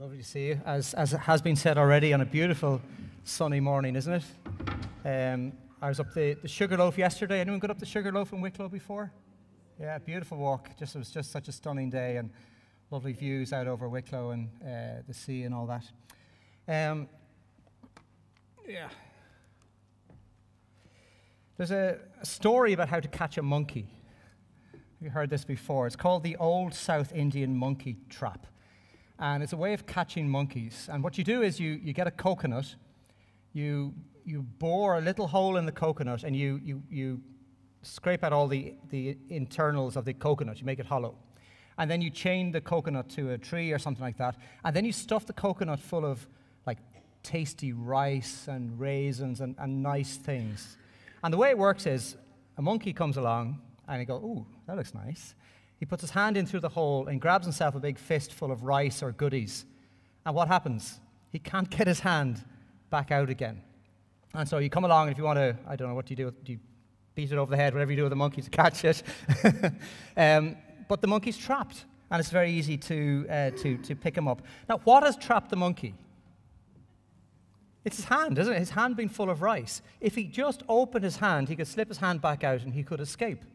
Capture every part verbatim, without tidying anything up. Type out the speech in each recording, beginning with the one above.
Lovely to see you, as, as it has been said already, on a beautiful sunny morning, isn't it? Um, I was up the, the Sugarloaf yesterday. Anyone got up the Sugarloaf in Wicklow before? Yeah, beautiful walk. Just It was just such a stunning day and lovely views out over Wicklow and uh, the sea and all that. Um, yeah. There's a, a story about how to catch a monkey. You heard this before. It's called the Old South Indian Monkey Trap. And it's a way of catching monkeys. And what you do is you, you get a coconut, you you bore a little hole in the coconut, and you you, you scrape out all the, the internals of the coconut. You make it hollow. And then you chain the coconut to a tree or something like that. And then you stuff the coconut full of like tasty rice and raisins and, and nice things. And the way it works is a monkey comes along and he goes, ooh, that looks nice. He puts his hand in through the hole and grabs himself a big fist full of rice or goodies. And what happens? He can't get his hand back out again. And so you come along, and if you want to, I don't know, what do you do? Do you beat it over the head, whatever you do with the monkey to catch it? um, but the monkey's trapped, and it's very easy to, uh, to, to pick him up. Now, what has trapped the monkey? It's his hand, isn't it? His hand being full of rice. If he just opened his hand, he could slip his hand back out and he could escape.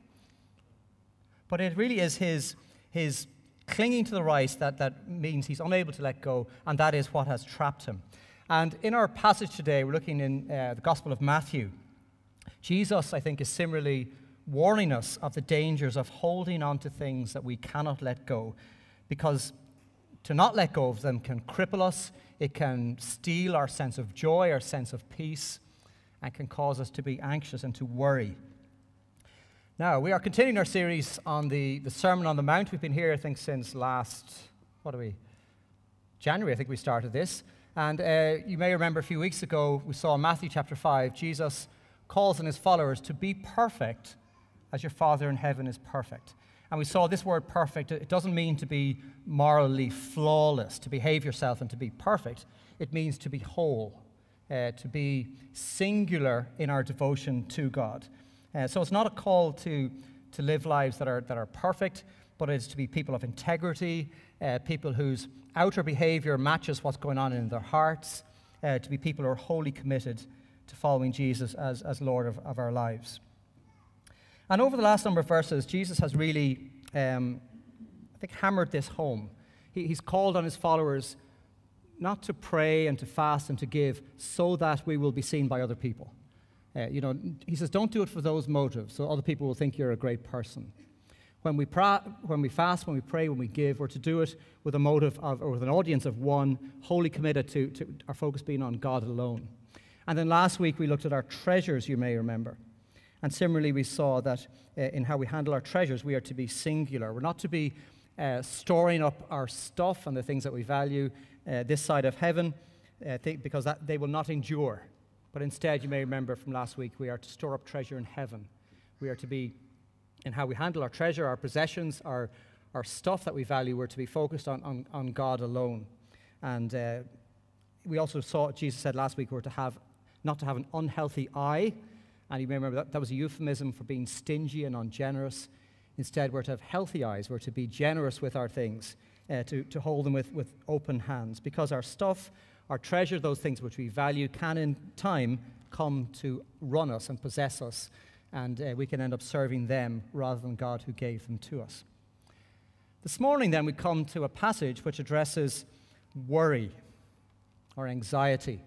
But it really is his, his clinging to the rice that, that means he's unable to let go, and that is what has trapped him. And in our passage today, we're looking in uh, the Gospel of Matthew. Jesus, I think, is similarly warning us of the dangers of holding on to things that we cannot let go, because to not let go of them can cripple us, it can steal our sense of joy, our sense of peace, and can cause us to be anxious and to worry. Now, we are continuing our series on the, the Sermon on the Mount. We've been here, I think, since last, what are we, January, I think we started this. And uh, you may remember a few weeks ago, we saw in Matthew chapter five, Jesus calls on his followers to be perfect as your Father in heaven is perfect. And we saw this word perfect. It doesn't mean to be morally flawless, to behave yourself and to be perfect. It means to be whole, uh, to be singular in our devotion to God. Uh, so it's not a call to, to live lives that are, that are perfect, but it's to be people of integrity, uh, people whose outer behavior matches what's going on in their hearts, uh, to be people who are wholly committed to following Jesus as, as Lord of, of our lives. And over the last number of verses, Jesus has really, um, I think, hammered this home. He, he's called on his followers not to pray and to fast and to give so that we will be seen by other people. Uh, you know, he says, don't do it for those motives, so other people will think you're a great person. When we, pra- when we fast, when we pray, when we give, we're to do it with a motive of, or with an audience of one, wholly committed to, to our focus being on God alone. And then last week we looked at our treasures, you may remember. And similarly, we saw that uh, in how we handle our treasures, we are to be singular. We're not to be uh, storing up our stuff and the things that we value uh, this side of heaven, uh, th- because that, they will not endure. But instead, you may remember from last week, we are to store up treasure in heaven. We are to be, in how we handle our treasure, our possessions, our, our stuff that we value, we're to be focused on, on, on God alone. And uh, we also saw, Jesus said last week, we're to have, not to have an unhealthy eye. And you may remember that, that was a euphemism for being stingy and ungenerous. Instead, we're to have healthy eyes. We're to be generous with our things, uh, to, to hold them with, with open hands. Because our stuff, our treasure, those things which we value, can in time come to run us and possess us, and uh, we can end up serving them rather than God who gave them to us. This morning, then, we come to a passage which addresses worry or anxiety.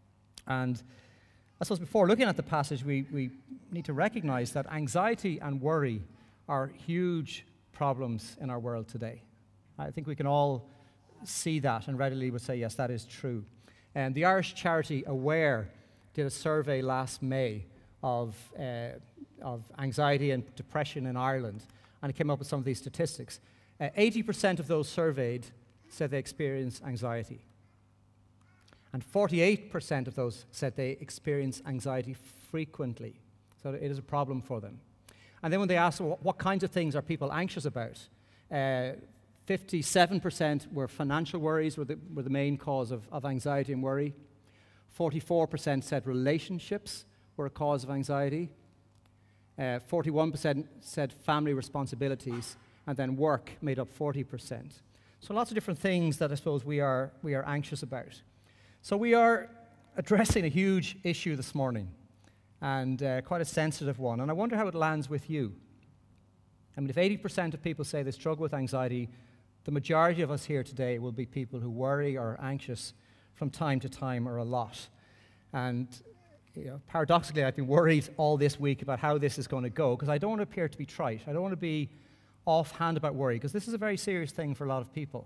And I suppose before looking at the passage, we, we need to recognize that anxiety and worry are huge problems in our world today. I think we can all see that and readily would say, yes, that is true. And the Irish charity Aware did a survey last May of, uh, of anxiety and depression in Ireland, and it came up with some of these statistics. Uh, eighty percent of those surveyed said they experience anxiety. And forty-eight percent of those said they experience anxiety frequently. So it is a problem for them. And then when they asked, well, what kinds of things are people anxious about? Uh, fifty-seven percent were financial worries were the, were the main cause of, of anxiety and worry. forty-four percent said relationships were a cause of anxiety. Uh, forty-one percent said family responsibilities. And then work made up forty percent. So lots of different things that I suppose we are, we are anxious about. So we are addressing a huge issue this morning, and uh, quite a sensitive one. And I wonder how it lands with you. I mean, if eighty percent of people say they struggle with anxiety, the majority of us here today will be people who worry or are anxious from time to time or a lot. And you know, paradoxically, I've been worried all this week about how this is going to go, because I don't want to appear to be trite. I don't want to be offhand about worry, because this is a very serious thing for a lot of people.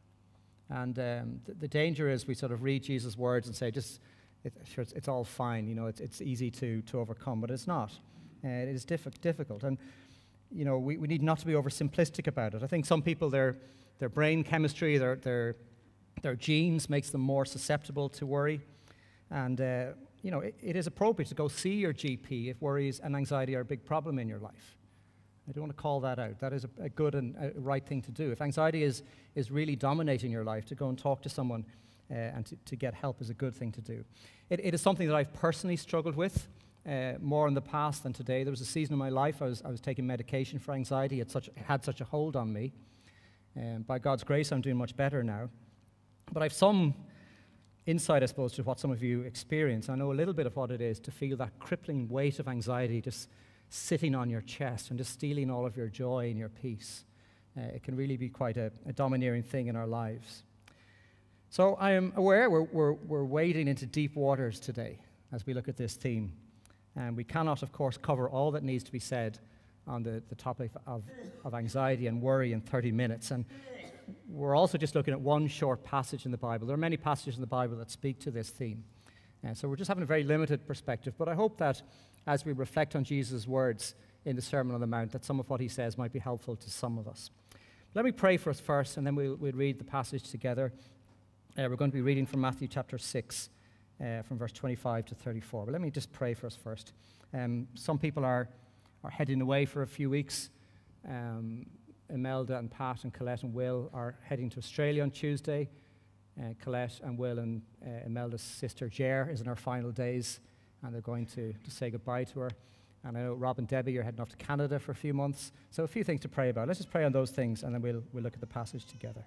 And um, the, the danger is we sort of read Jesus' words and say, just, it, sure, it's, it's all fine, you know, it's, it's easy to, to overcome, but it's not. Uh, it is diff- difficult. And, you know, we, we need not to be oversimplistic about it. I think some people, their, their brain chemistry, their, their, their genes makes them more susceptible to worry. And, uh, you know, it, it is appropriate to go see your G P if worries and anxiety are a big problem in your life. I don't want to call that out. That is a, a good and a right thing to do. If anxiety is, is really dominating your life, to go and talk to someone uh, and to, to get help is a good thing to do. It, it is something that I've personally struggled with uh, more in the past than today. There was a season in my life I was, I was taking medication for anxiety. It, such, it had such a hold on me. Um, by God's grace, I'm doing much better now. But I've some insight, I suppose, to what some of you experience. I know a little bit of what it is to feel that crippling weight of anxiety just sitting on your chest and just stealing all of your joy and your peace. Uh, it can really be quite a, a domineering thing in our lives. So I am aware we're, we're, we're wading into deep waters today as we look at this theme. And we cannot, of course, cover all that needs to be said on the, the topic of, of anxiety and worry in thirty minutes. And we're also just looking at one short passage in the Bible. There are many passages in the Bible that speak to this theme. And so we're just having a very limited perspective. But I hope that as we reflect on Jesus' words in the Sermon on the Mount, that some of what he says might be helpful to some of us. Let me pray for us first, and then we'll, we'll read the passage together. Uh, we're going to be reading from Matthew chapter six, uh, from verse twenty-five to thirty-four. But let me just pray for us first. Um, some people are, are heading away for a few weeks. Um, Imelda and Pat and Colette and Will are heading to Australia on Tuesday. Uh, Colette and Will and uh, Imelda's sister Jer is in her final days, and they're going to, to say goodbye to her. And I know Rob and Debbie are heading off to Canada for a few months. So a few things to pray about. Let's just pray on those things, and then we'll, we'll look at the passage together.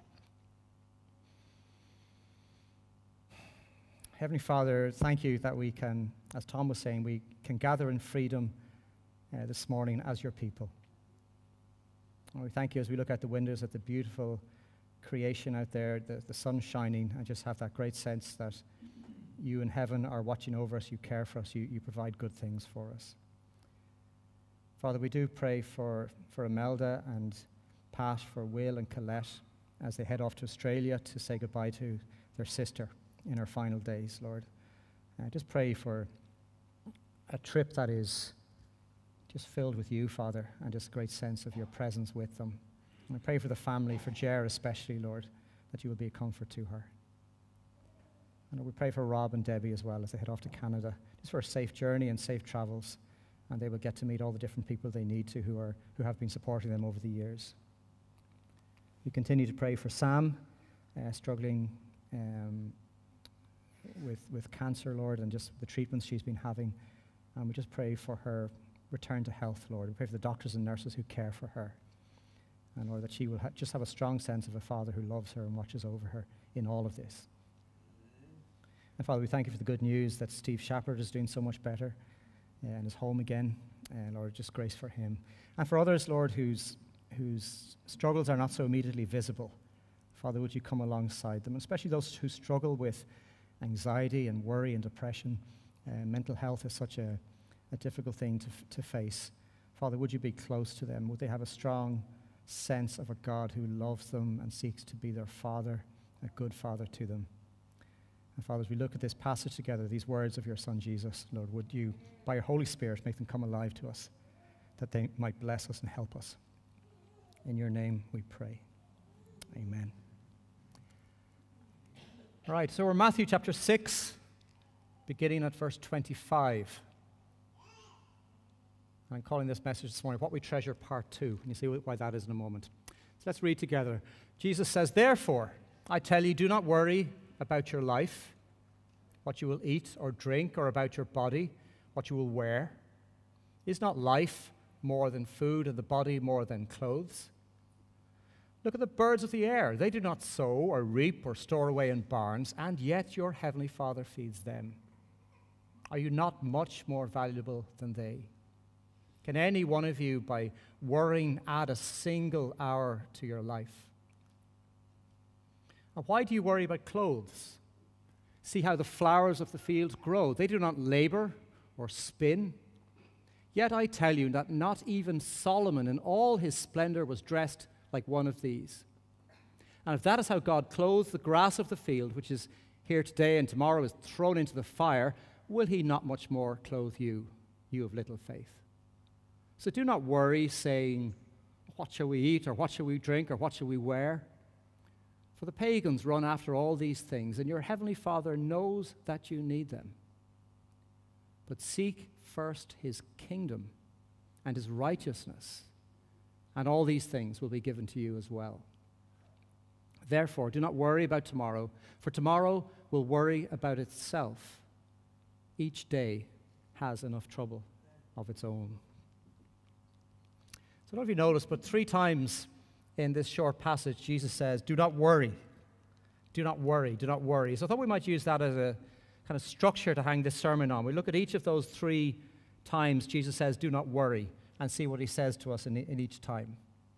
Heavenly Father, thank you that we can, as Tom was saying, we can gather in freedom uh, this morning as your people. And we thank you as we look out the windows at the beautiful creation out there, the, the sun shining, and just have that great sense that you in heaven are watching over us, you care for us, you, you provide good things for us. Father, we do pray for, for Imelda and Pat, for Will and Colette as they head off to Australia to say goodbye to their sister in her final days, Lord. Uh, just pray for a trip that is just filled with you, Father, and just a great sense of your presence with them. And I pray for the family, for Jer especially, Lord, that you will be a comfort to her. And we pray for Rob and Debbie as well as they head off to Canada, just for a safe journey and safe travels, and they will get to meet all the different people they need to who are who have been supporting them over the years. We continue to pray for Sam, uh, struggling um, with with cancer, Lord, and just the treatments she's been having. And we just pray for her return to health, Lord. We pray for the doctors and nurses who care for her. And Lord, that she will ha- just have a strong sense of a Father who loves her and watches over her in all of this. And Father, we thank you for the good news that Steve Shepard is doing so much better uh, and is home again. And Lord, just grace for him. And for others, Lord, whose whose struggles are not so immediately visible, Father, would you come alongside them, especially those who struggle with anxiety and worry and depression. Uh, mental health is such a, a difficult thing to, f- to face. Father, would you be close to them? Would they have a strong sense of a God who loves them and seeks to be their Father, a good Father to them? And Father, as we look at this passage together, these words of your Son Jesus, Lord, would you, by your Holy Spirit, make them come alive to us, that they might bless us and help us. In your name we pray. Amen. All right, so we're Matthew chapter six, beginning at verse twenty-five. I'm calling this message this morning, What We Treasure, Part two. And you see why that is in a moment. So let's read together. Jesus says, "Therefore, I tell you, do not worry about your life, what you will eat or drink, or about your body, what you will wear. Is not life more than food, and the body more than clothes? Look at the birds of the air. They do not sow or reap or store away in barns, and yet your heavenly Father feeds them. Are you not much more valuable than they? Can any one of you, by worrying, add a single hour to your life? And why do you worry about clothes? See how the flowers of the field grow. They do not labor or spin. Yet I tell you that not even Solomon in all his splendor was dressed like one of these. And if that is how God clothes the grass of the field, which is here today and tomorrow is thrown into the fire, will he not much more clothe you, you of little faith? So do not worry, saying, what shall we eat, or what shall we drink, or what shall we wear? For the pagans run after all these things, and your heavenly Father knows that you need them. But seek first his kingdom and his righteousness, and all these things will be given to you as well. Therefore, do not worry about tomorrow, for tomorrow will worry about itself. Each day has enough trouble of its own. So I don't know if you noticed, but three times in this short passage, Jesus says, do not worry. Do not worry. Do not worry. So I thought we might use that as a kind of structure to hang this sermon on. We look at each of those three times Jesus says, do not worry, and see what he says to us in, in each time.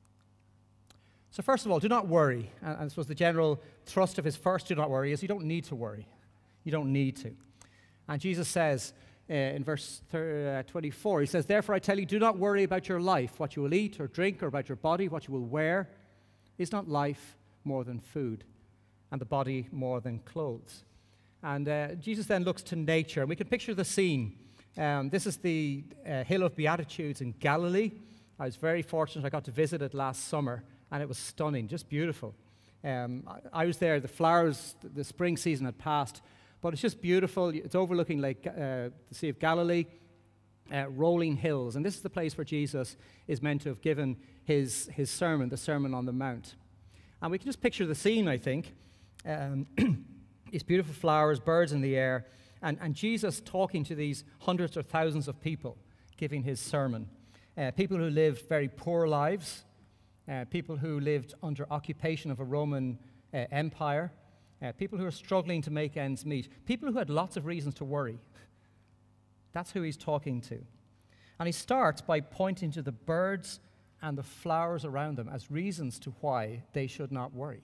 So first of all, do not worry. And I suppose the general thrust of his first do not worry is you don't need to worry. You don't need to. And Jesus says uh, in verse twenty-four, he says, therefore I tell you, do not worry about your life, what you will eat or drink, or about your body, what you will wear. Is not life more than food, and the body more than clothes? And uh, Jesus then looks to nature, and we can picture the scene. Um, this is the uh, Hill of Beatitudes in Galilee. I was very fortunate. I got to visit it last summer, and it was stunning, just beautiful. Um, I, I was there. The flowers, the spring season had passed, but it's just beautiful. It's overlooking like uh, the Sea of Galilee, uh, rolling hills. And this is the place where Jesus is meant to have given his, his sermon, the Sermon on the Mount. And we can just picture the scene, I think. Um, these beautiful flowers, birds in the air, and, and Jesus talking to these hundreds or thousands of people, giving his sermon. Uh, people who lived very poor lives, uh, people who lived under occupation of a Roman uh, empire, uh, people who are struggling to make ends meet, people who had lots of reasons to worry. That's who he's talking to. And he starts by pointing to the birds and the flowers around them as reasons to why they should not worry.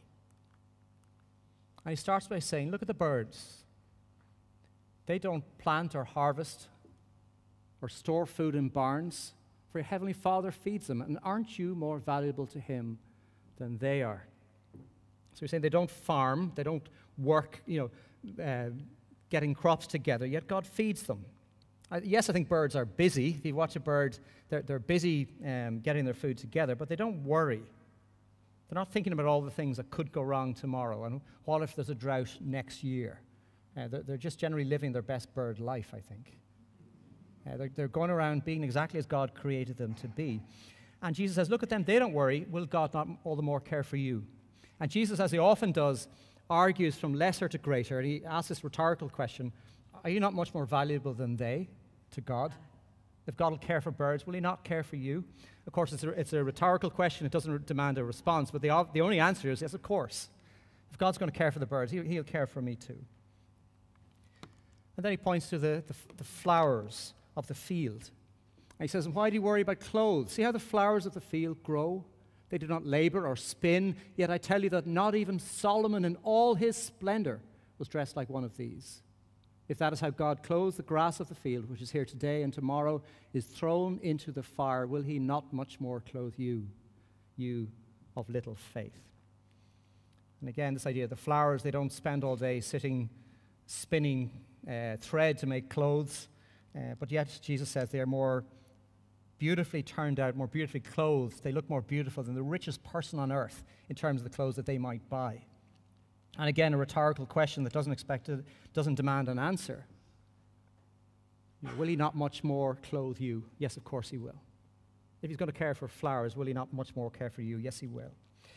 And he starts by saying, look at the birds. They don't plant or harvest or store food in barns, for your heavenly Father feeds them. And aren't you more valuable to him than they are? So he's saying they don't farm, they don't work, you know, uh, getting crops together, yet God feeds them. Uh, yes, I think birds are busy. If you watch a bird, they're, they're busy um, getting their food together, but they don't worry. They're not thinking about all the things that could go wrong tomorrow, and what if there's a drought next year? Uh, they're, they're just generally living their best bird life, I think. Uh, they're, they're going around being exactly as God created them to be. And Jesus says, look at them, they don't worry. Will God not all the more care for you? And Jesus, as he often does, argues from lesser to greater. And he asks this rhetorical question, are you not much more valuable than they to God? If God will care for birds, will he not care for you? Of course, it's a, it's a rhetorical question. It doesn't demand a response. But the, the only answer is, yes, of course. If God's going to care for the birds, he'll, he'll care for me too. And then he points to the, the, the flowers of the field. And he says, why do you worry about clothes? See how the flowers of the field grow? They do not labor or spin, yet I tell you that not even Solomon in all his splendor was dressed like one of these. If that is how God clothes the grass of the field, which is here today and tomorrow is thrown into the fire, will he not much more clothe you, you of little faith? And again, this idea of the flowers, they don't spend all day sitting, spinning uh, thread to make clothes, uh, but yet Jesus says they are more beautifully turned out, more beautifully clothed. They look more beautiful than the richest person on earth in terms of the clothes that they might buy. And again, a rhetorical question that doesn't expect to, doesn't demand an answer. You know, will he not much more clothe you? Yes, of course he will. If he's going to care for flowers, will he not much more care for you? Yes, he will.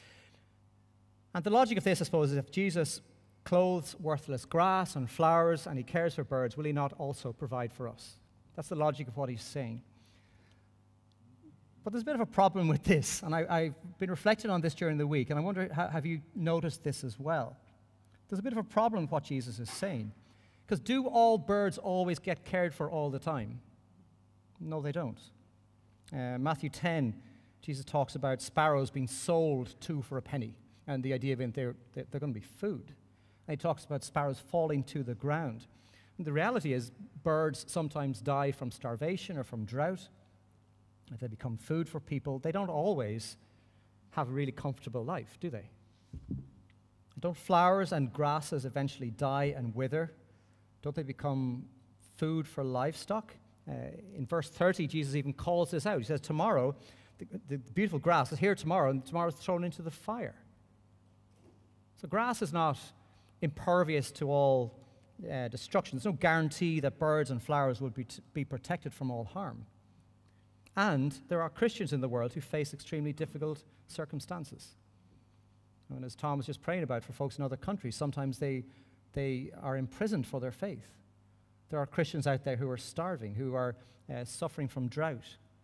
And the logic of this, I suppose, is if Jesus clothes worthless grass and flowers and he cares for birds, will he not also provide for us? That's the logic of what he's saying. But there's a bit of a problem with this, and I, I've been reflecting on this during the week, and I wonder, ha- have you noticed this as well? There's a bit of a problem with what Jesus is saying. Because do all birds always get cared for all the time? No, they don't. Uh, Matthew ten, Jesus talks about sparrows being sold two for a penny, and the idea being they're, they're, they're going to be food. And he talks about sparrows falling to the ground. And the reality is birds sometimes die from starvation or from drought. If they become food for people, they don't always have a really comfortable life, do they? Don't flowers and grasses eventually die and wither? Don't they become food for livestock? Uh, in verse thirty, Jesus even calls this out. He says, tomorrow, the, the beautiful grass is here tomorrow, and tomorrow is thrown into the fire. So grass is not impervious to all uh, destruction. There's no guarantee that birds and flowers will be, t- be protected from all harm. And there are Christians in the world who face extremely difficult circumstances. And as Tom was just praying about for folks in other countries, sometimes they, they are imprisoned for their faith. There are Christians out there who are starving, who are uh, suffering from drought.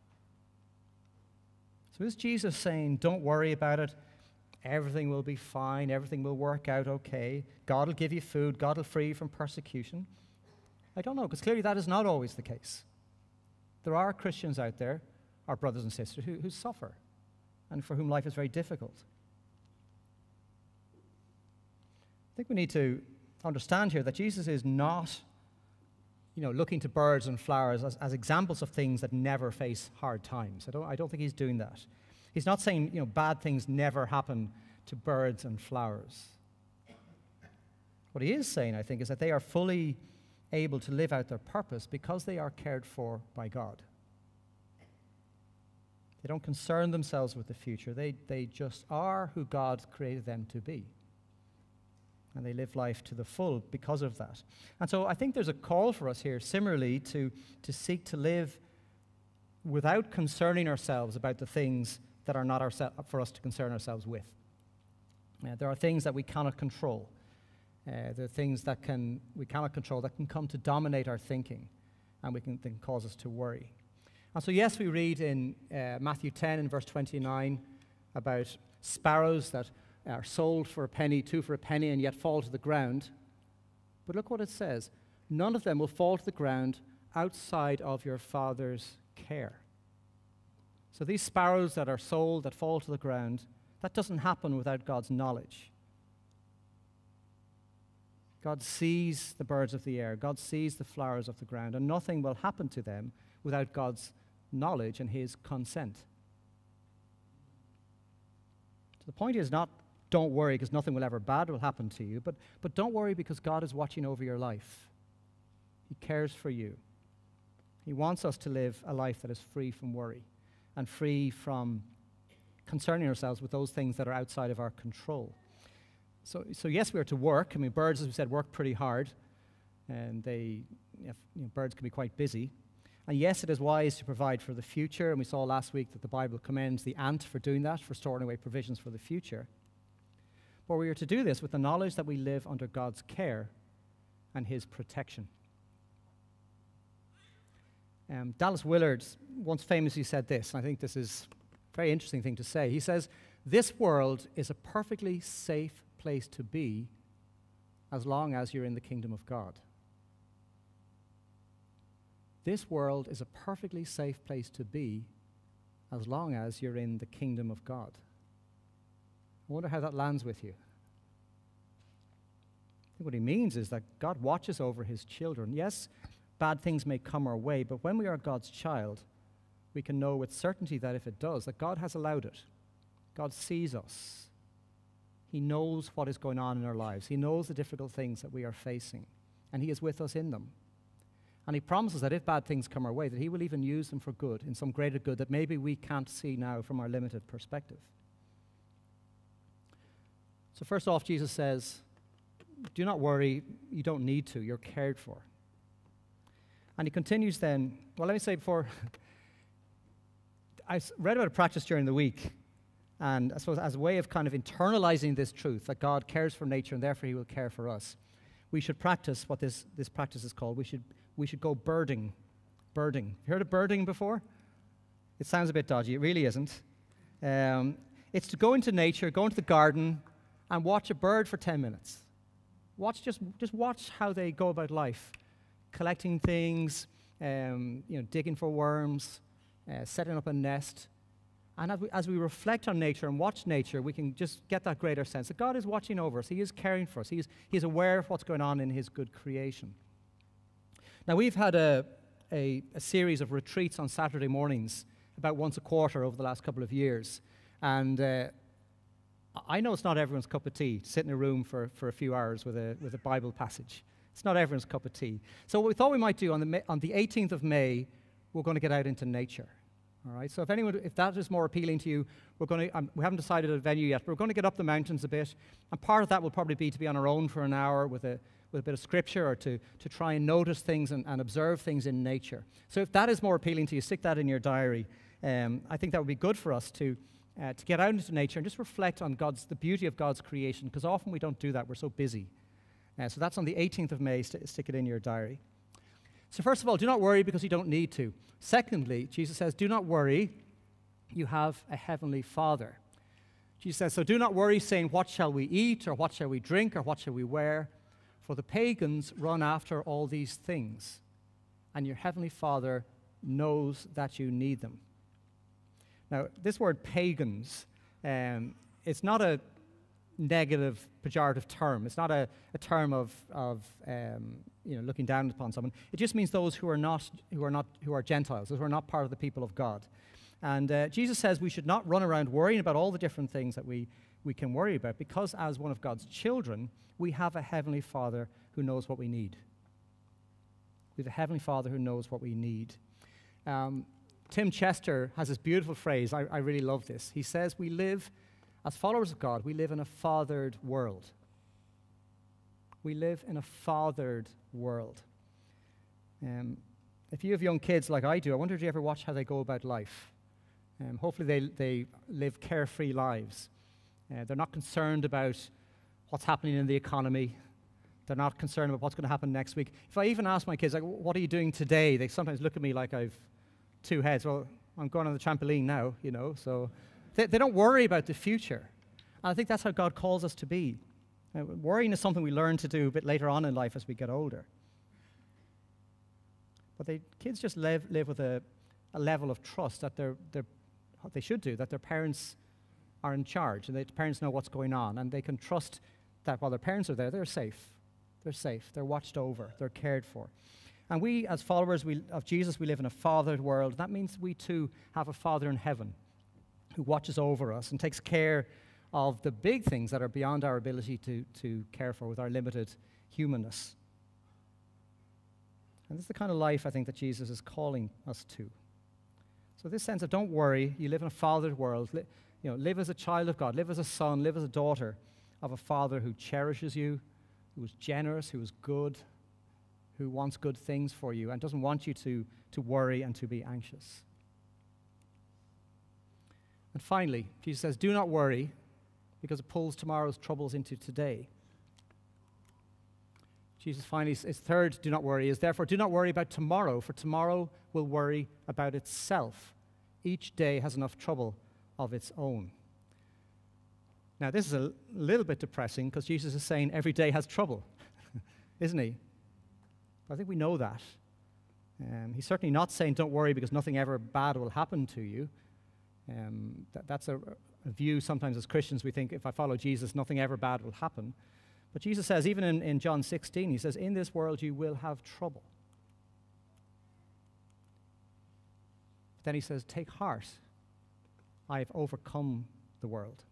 So is Jesus saying, don't worry about it, everything will be fine, everything will work out okay, God will give you food, God will free you from persecution? I don't know, because clearly that is not always the case. There are Christians out there, our brothers and sisters, who, who suffer and for whom life is very difficult. I think we need to understand here that Jesus is not, you know, looking to birds and flowers as, as examples of things that never face hard times. I don't, I don't think he's doing that. He's not saying, you know, bad things never happen to birds and flowers. What he is saying, I think, is that they are fully able to live out their purpose because they are cared for by God. They don't concern themselves with the future. They, they just are who God created them to be. And they live life to the full because of that. And so I think there's a call for us here, similarly, to, to seek to live without concerning ourselves about the things that are not ourse- for us to concern ourselves with. Uh, there are things that we cannot control. Uh, there are things that can we cannot control that can come to dominate our thinking, and we can, they can cause us to worry. And so, yes, we read in uh, Matthew ten in verse twenty-nine about sparrows that are sold for a penny, two for a penny, and yet fall to the ground. But look what it says. None of them will fall to the ground outside of your Father's care. So these sparrows that are sold, that fall to the ground, that doesn't happen without God's knowledge. God sees the birds of the air. God sees the flowers of the ground, and nothing will happen to them without God's knowledge and his consent. So the point is not don't worry because nothing will ever bad will happen to you, but, but don't worry because God is watching over your life. He cares for you. He wants us to live a life that is free from worry and free from concerning ourselves with those things that are outside of our control. So, so yes, we are to work. I mean, birds, as we said, work pretty hard, and they, you know, birds can be quite busy. And yes, it is wise to provide for the future, and we saw last week that the Bible commends the ant for doing that, for storing away provisions for the future. But we are to do this with the knowledge that we live under God's care and his protection. Um, Dallas Willard once famously said this, and I think this is a very interesting thing to say. He says, this world is a perfectly safe place to be as long as you're in the kingdom of God. This world is a perfectly safe place to be as long as you're in the kingdom of God. I wonder how that lands with you. I think what he means is that God watches over his children. Yes, bad things may come our way, but when we are God's child, we can know with certainty that if it does, that God has allowed it. God sees us. He knows what is going on in our lives. He knows the difficult things that we are facing, and he is with us in them. And he promises that if bad things come our way, that he will even use them for good, in some greater good that maybe we can't see now from our limited perspective. So first off, Jesus says, do not worry, you don't need to, you're cared for. And he continues then, well, let me say before, I read about a practice during the week, and I suppose as a way of kind of internalizing this truth, that God cares for nature and therefore he will care for us, we should practice what this, this practice is called. We should, we should go birding. Birding. You heard of birding before? It sounds a bit dodgy. It really isn't. Um, it's to go into nature, go into the garden, and watch a bird for ten minutes. Watch just just watch how they go about life, collecting things, um, you know, digging for worms, uh, setting up a nest. And as we, as we reflect on nature and watch nature, we can just get that greater sense that God is watching over us. He is caring for us. He is, he is aware of what's going on in His good creation. Now, we've had a, a, a series of retreats on Saturday mornings about once a quarter over the last couple of years. And uh, I know it's not everyone's cup of tea to sit in a room for, for a few hours with a, with a Bible passage. It's not everyone's cup of tea. So what we thought we might do on the, on the eighteenth of May, we're going to get out into nature. All right, so if anyone, if that is more appealing to you, we're going to, um, we haven't decided a venue yet, but we're going to get up the mountains a bit, and part of that will probably be to be on our own for an hour with a, with a bit of scripture, or to, to try and notice things and, and observe things in nature. So if that is more appealing to you, stick that in your diary. Um, I think that would be good for us to, uh, to get out into nature and just reflect on God's, the beauty of God's creation, because often we don't do that, we're so busy. Uh, so that's on the eighteenth of May, st- stick it in your diary. So first of all, do not worry because you don't need to. Secondly, Jesus says, do not worry, you have a heavenly Father. Jesus says, so do not worry, saying, what shall we eat, or what shall we drink, or what shall we wear? For the pagans run after all these things, and your heavenly Father knows that you need them. Now, this word pagans, um, it's not a negative, pejorative term. It's not a, a term of, of um, you know, looking down upon someone. It just means those who are not, who are not, who are Gentiles, those who are not part of the people of God. And uh, Jesus says we should not run around worrying about all the different things that we, we can worry about, because as one of God's children, we have a heavenly Father who knows what we need. We have a heavenly Father who knows what we need. Um, Tim Chester has this beautiful phrase. I, I really love this. He says, we live, as followers of God, we live in a fathered world. We live in a fathered world. Um, if you have young kids like I do, I wonder if you ever watch how they go about life. Um, hopefully they, they live carefree lives. Uh, they're not concerned about what's happening in the economy. They're not concerned about what's going to happen next week. If I even ask my kids, like, what are you doing today? They sometimes look at me like I've two heads. Well, I'm going on the trampoline now, you know, so they, they don't worry about the future. And I think that's how God calls us to be. Uh, worrying is something we learn to do a bit later on in life as we get older. But they, kids just live, live with a, a level of trust that they're, they're, they should do, that their parents are in charge, and their parents know what's going on, and they can trust that while their parents are there, they're safe. They're safe. They're watched over. They're cared for. And we, as followers we, of Jesus, we live in a fathered world. That means we, too, have a Father in heaven who watches over us and takes care of the big things that are beyond our ability to, to care for with our limited humanness. And this is the kind of life, I think, that Jesus is calling us to. So this sense of don't worry, you live in a fathered world. Li- you know, live as a child of God. Live as a son. Live as a daughter of a Father who cherishes you, who is generous, who is good, who wants good things for you and doesn't want you to, to worry and to be anxious. And finally, Jesus says, do not worry, because it pulls tomorrow's troubles into today. Jesus finally, his third do not worry is, therefore do not worry about tomorrow, for tomorrow will worry about itself. Each day has enough trouble of its own. Now, this is a little bit depressing because Jesus is saying every day has trouble, isn't he? But I think we know that. Um, he's certainly not saying don't worry because nothing ever bad will happen to you. Um, that, that's a, a view sometimes as Christians. We think if I follow Jesus, nothing ever bad will happen. But Jesus says, even in, in John sixteen, he says, in this world you will have trouble. But then he says, take heart. I have overcome the world.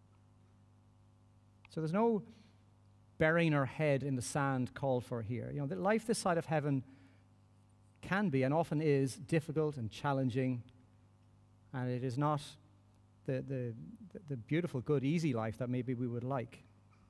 So there's no burying our head in the sand called for here. You know, the life this side of heaven can be and often is difficult and challenging, and it is not the, the, the beautiful, good, easy life that maybe we would like.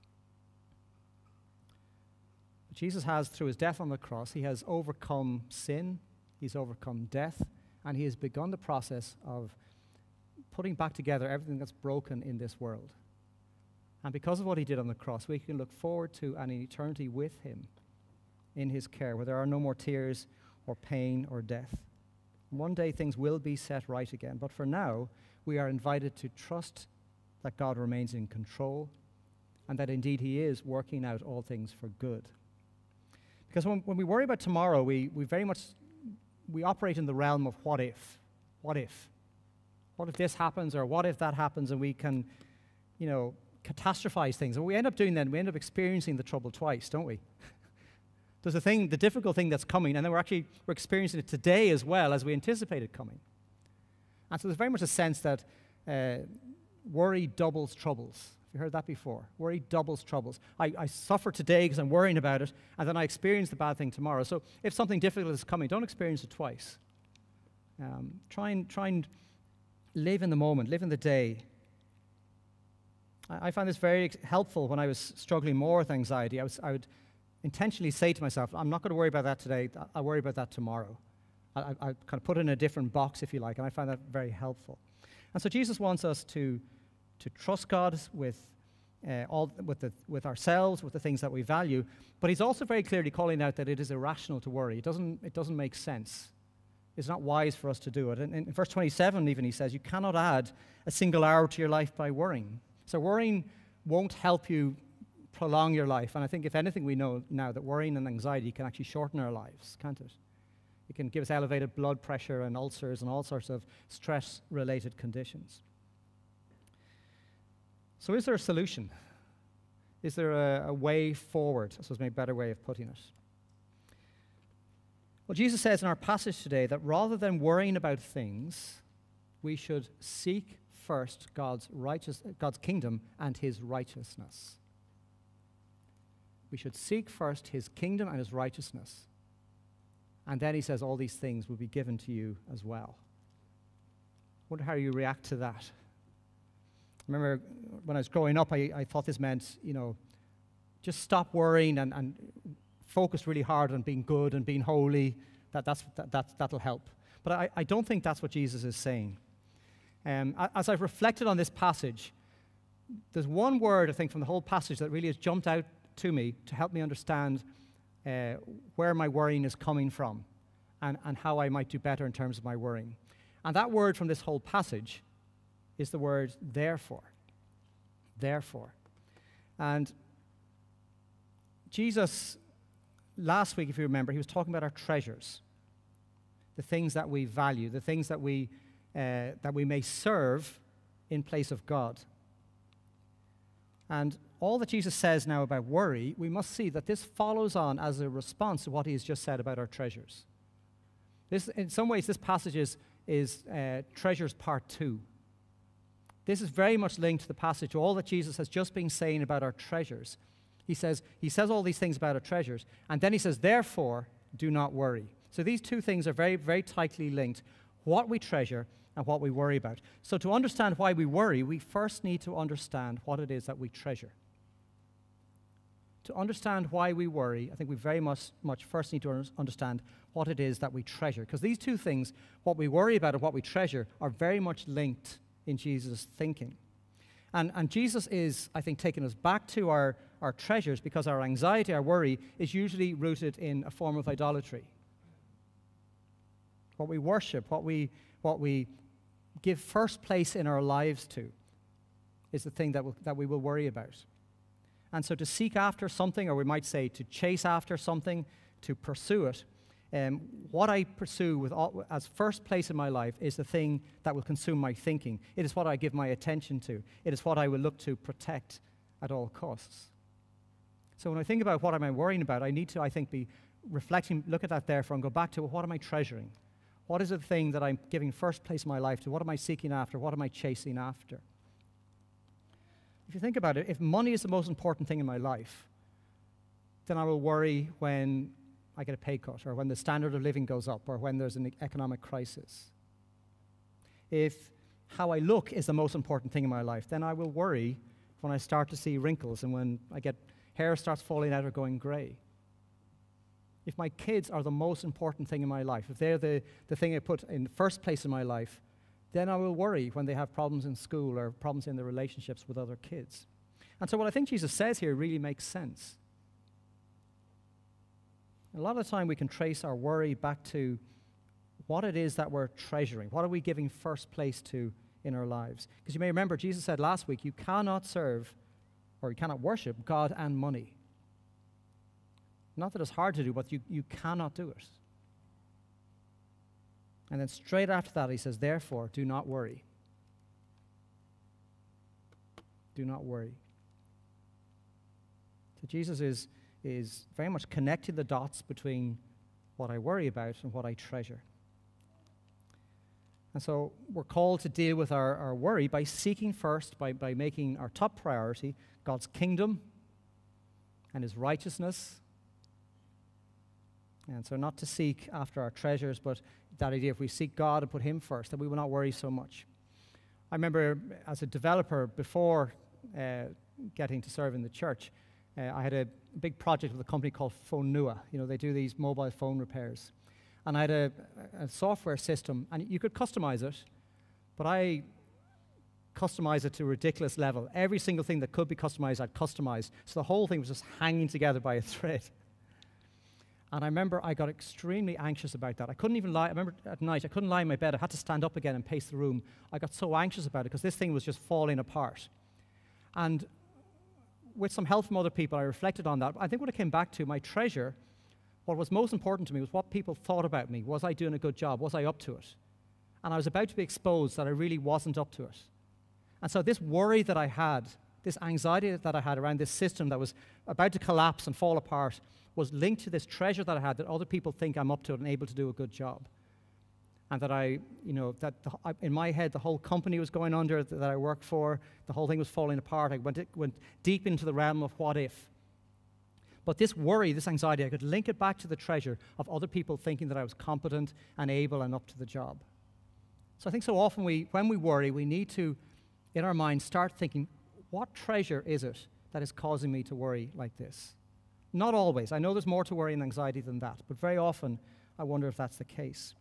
But Jesus has, through his death on the cross, he has overcome sin, he's overcome death, and he has begun the process of putting back together everything that's broken in this world. And because of what he did on the cross, we can look forward to an eternity with him in his care, where there are no more tears or pain or death. One day things will be set right again. But for now, we are invited to trust that God remains in control and that indeed he is working out all things for good. Because when, when we worry about tomorrow, we, we very much, we operate in the realm of what if. What if? What if this happens, or what if that happens, and we can, you know, catastrophize things. And what we end up doing then, we end up experiencing the trouble twice, don't we? There's a thing, the difficult thing that's coming, and then we're actually, we're experiencing it today as well as we anticipated coming. And so there's very much a sense that uh, worry doubles troubles. Have you heard that before? Worry doubles troubles. I, I suffer today because I'm worrying about it, and then I experience the bad thing tomorrow. So if something difficult is coming, don't experience it twice. Um, try and try and live in the moment, live in the day. I, I found this very helpful when I was struggling more with anxiety. I, was, I would intentionally say to myself, I'm not going to worry about that today, I'll worry about that tomorrow. I, I, I kind of put it in a different box, if you like, and I find that very helpful. And so Jesus wants us to, to trust God with, uh, all, with, the, with ourselves, with the things that we value, but he's also very clearly calling out that it is irrational to worry. It doesn't, it doesn't make sense. It's not wise for us to do it. And in verse twenty-seven even he says, you cannot add a single hour to your life by worrying. So worrying won't help you prolong your life. And I think if anything we know now that worrying and anxiety can actually shorten our lives, can't it? It can give us elevated blood pressure and ulcers and all sorts of stress-related conditions. So is there a solution? Is there a, a way forward? I suppose maybe a better way of putting it. Well, Jesus says in our passage today that rather than worrying about things, we should seek first God's righteous, God's kingdom and his righteousness. We should seek first his kingdom and his righteousness. And then he says all these things will be given to you as well. I wonder how you react to that. I remember when I was growing up, I, I thought this meant, you know, just stop worrying and, and focus really hard on being good and being holy. That, that's, that, that, that'll help. But I, I don't think that's what Jesus is saying. Um, as I've reflected on this passage, there's one word, I think, from the whole passage that really has jumped out to me to help me understand uh, where my worrying is coming from and, and how I might do better in terms of my worrying. And that word from this whole passage is the word therefore. Therefore. And Jesus, last week, if you remember, he was talking about our treasures, the things that we value, the things that we, uh, that we may serve in place of God. And all that Jesus says now about worry, we must see that this follows on as a response to what he has just said about our treasures. This, in some ways, this passage is, is uh, treasures part two. This is very much linked to the passage, to all that Jesus has just been saying about our treasures. He says, he says all these things about our treasures, and then he says, therefore, do not worry. So these two things are very, very tightly linked, what we treasure and what we worry about. So to understand why we worry, we first need to understand what it is that we treasure. To understand why we worry, I think we very much, much first need to understand what it is that we treasure. Because these two things, what we worry about and what we treasure, are very much linked in Jesus' thinking. And, and Jesus is, I think, taking us back to our, our treasures because our anxiety, our worry, is usually rooted in a form of idolatry. What we worship, what we, what we give first place in our lives to is the thing that, we'll, that we will worry about. And so to seek after something, or we might say to chase after something, to pursue it, um, what I pursue with all, as first place in my life is the thing that will consume my thinking. It is what I give my attention to. It is what I will look to protect at all costs. So when I think about what am I worrying about, I need to, I think, be reflecting, look at that therefore, and go back to, well, what am I treasuring? What is the thing that I'm giving first place in my life to? What am I seeking after? What am I chasing after? If you think about it, if money is the most important thing in my life, then I will worry when I get a pay cut, or when the standard of living goes up, or when there's an economic crisis. If how I look is the most important thing in my life, then I will worry when I start to see wrinkles and when I get hair starts falling out or going gray. If my kids are the most important thing in my life, if they're the, the thing I put in first place in my life, then I will worry when they have problems in school or problems in their relationships with other kids. And so what I think Jesus says here really makes sense. A lot of the time we can trace our worry back to what it is that we're treasuring. What are we giving first place to in our lives? Because you may remember Jesus said last week, you cannot serve or you cannot worship God and money. Not that it's hard to do, but you, you cannot do it. And then straight after that, he says, therefore, do not worry. Do not worry. So Jesus is, is very much connecting the dots between what I worry about and what I treasure. And so we're called to deal with our, our worry by seeking first, by, by making our top priority God's kingdom and his righteousness. And so not to seek after our treasures, but that idea if we seek God and put him first, that we will not worry so much. I remember as a developer, before uh, getting to serve in the church, uh, I had a big project with a company called Phonua. You know, they do these mobile phone repairs. And I had a, a software system, and you could customize it, but I customized it to a ridiculous level. Every single thing that could be customized, I'd customized. So the whole thing was just hanging together by a thread. And I remember I got extremely anxious about that. I couldn't even lie. I remember at night, I couldn't lie in my bed. I had to stand up again and pace the room. I got so anxious about it because this thing was just falling apart. And with some help from other people, I reflected on that. I think what it came back to, my treasure, what was most important to me was what people thought about me. Was I doing a good job? Was I up to it? And I was about to be exposed that I really wasn't up to it. And so this worry that I had, this anxiety that I had around this system that was about to collapse and fall apart, was linked to this treasure that I had, that other people think I'm up to it and able to do a good job. And that I, you know, that the, I, in my head, the whole company was going under that I worked for. The whole thing was falling apart. I went, went deep into the realm of what if. But this worry, this anxiety, I could link it back to the treasure of other people thinking that I was competent and able and up to the job. So I think so often we, when we worry, we need to, in our minds, start thinking, what treasure is it that is causing me to worry like this? Not always. I know there's more to worry and anxiety than that, but very often I wonder if that's the case.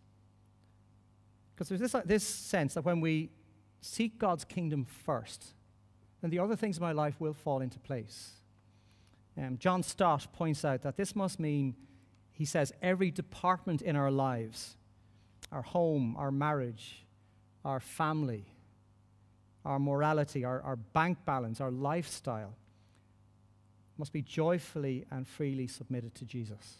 Because there's this, uh, this sense that when we seek God's kingdom first, then the other things in my life will fall into place. Um, John Stott points out that this must mean, he says, every department in our lives, our home, our marriage, our family, our morality, our, our bank balance, our lifestyle, must be joyfully and freely submitted to Jesus.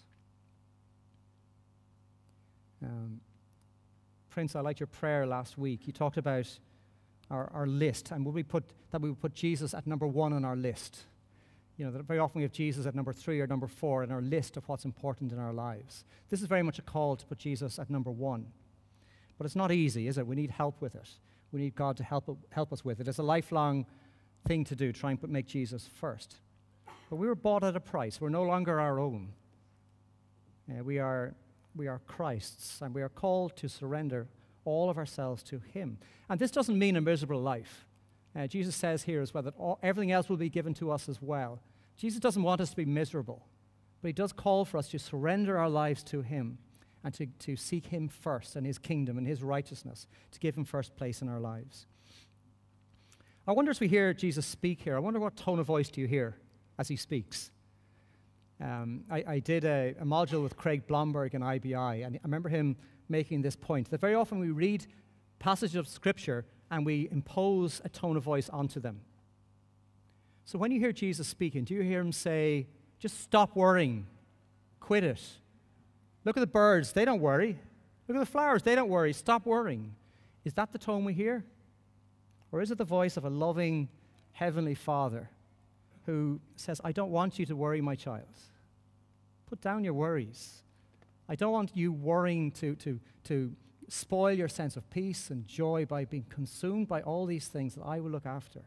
Um, Prince, I liked your prayer last week. You talked about our, our list, and would we put, that we would put Jesus at number one on our list. You know, that very often we have Jesus at number three or number four in our list of what's important in our lives. This is very much a call to put Jesus at number one. But it's not easy, is it? We need help with it. We need God to help, help us with it. It's a lifelong thing to do, try and put, make Jesus first. But we were bought at a price. We're no longer our own. Uh, we are, we are Christ's, and we are called to surrender all of ourselves to him. And this doesn't mean a miserable life. Uh, Jesus says here as well that all, everything else will be given to us as well. Jesus doesn't want us to be miserable, but he does call for us to surrender our lives to him and to, to seek him first and his kingdom and his righteousness, to give him first place in our lives. I wonder as we hear Jesus speak here, I wonder what tone of voice do you hear as he speaks? Um, I, I did a, a module with Craig Blomberg in I B I, and I remember him making this point, that very often we read passages of Scripture and we impose a tone of voice onto them. So when you hear Jesus speaking, do you hear him say, just stop worrying, quit it? Look at the birds, they don't worry. Look at the flowers, they don't worry, stop worrying. Is that the tone we hear? Or is it the voice of a loving heavenly Father who says, I don't want you to worry, my child. Put down your worries. I don't want you worrying to, to, to spoil your sense of peace and joy by being consumed by all these things that I will look after.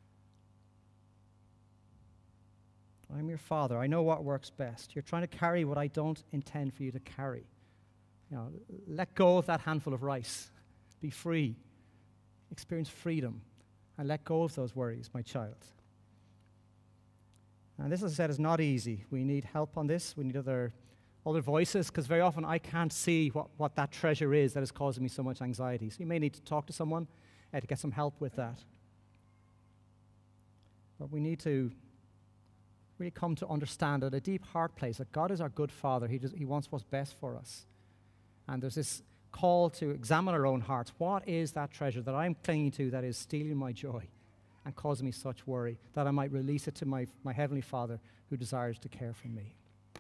I'm your Father. I know what works best. You're trying to carry what I don't intend for you to carry. You know, let go of that handful of rice. Be free. Experience freedom. And let go of those worries, my child. And this, as I said, is not easy. We need help on this. We need other, other voices, because very often I can't see what, what that treasure is that is causing me so much anxiety. So you may need to talk to someone uh, to get some help with that. But we need to really come to understand at a deep heart place that God is our good Father. He, does, he wants what's best for us. And there's this call to examine our own hearts. What is that treasure that I'm clinging to that is stealing my joy and causing me such worry, that I might release it to my, my Heavenly Father who desires to care for me?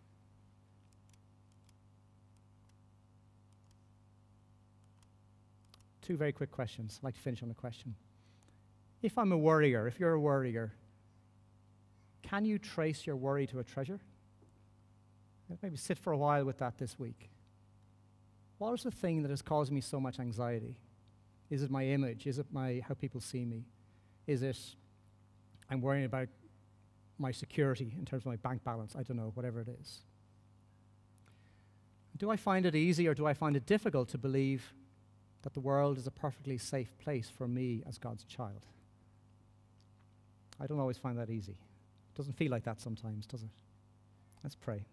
Two very quick questions. I'd like to finish on a question. If I'm a worrier, if you're a worrier, can you trace your worry to a treasure? Maybe sit for a while with that this week. What is the thing that is causing me so much anxiety? Is it my image? Is it my how people see me? Is it I'm worrying about my security in terms of my bank balance? I don't know, whatever it is. Do I find it easy or do I find it difficult to believe that the world is a perfectly safe place for me as God's child? I don't always find that easy. It doesn't feel like that sometimes, does it? Let's pray.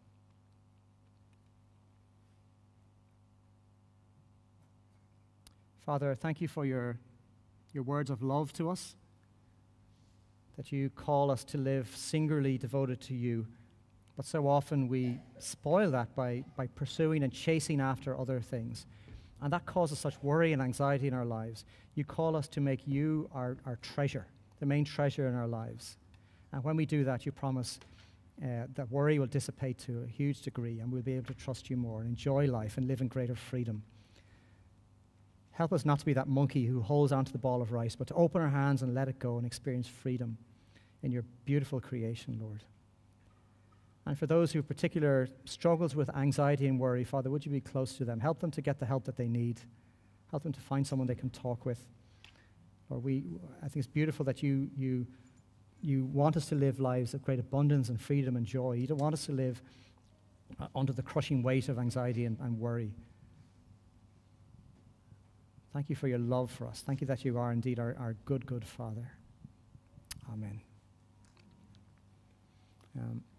Father, thank you for your, your words of love to us, that you call us to live singularly devoted to you. But so often we spoil that by, by pursuing and chasing after other things. And that causes such worry and anxiety in our lives. You call us to make you our, our treasure, the main treasure in our lives. And when we do that, you promise uh, that worry will dissipate to a huge degree and we'll be able to trust you more and enjoy life and live in greater freedom. Help us not to be that monkey who holds onto the ball of rice, but to open our hands and let it go and experience freedom in your beautiful creation, Lord. And for those who have particular struggles with anxiety and worry, Father, would you be close to them? Help them to get the help that they need. Help them to find someone they can talk with. Lord, we, I think it's beautiful that you, you, you want us to live lives of great abundance and freedom and joy. You don't want us to live uh, under the crushing weight of anxiety and, and worry. Thank you for your love for us. Thank you that you are indeed our, our good, good Father. Amen. Um,